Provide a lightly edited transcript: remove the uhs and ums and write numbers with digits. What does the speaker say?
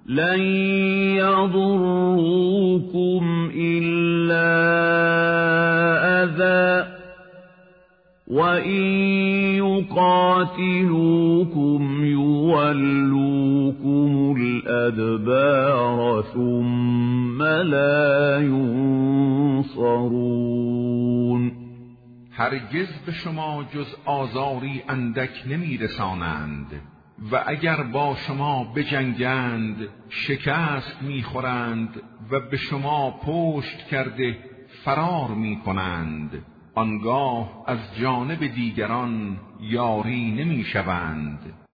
لن يضروكم إلا أذى وإن يقاتلوكم يولوكم الأدبار ثم لا ينصرون. هرگز به شما جز آزاری اندک نمی رسانند و اگر با شما بجنگند شکست می خورند و به شما پشت کرده فرار می کنند. آنگاه از جانب دیگران یاری نمی شوند.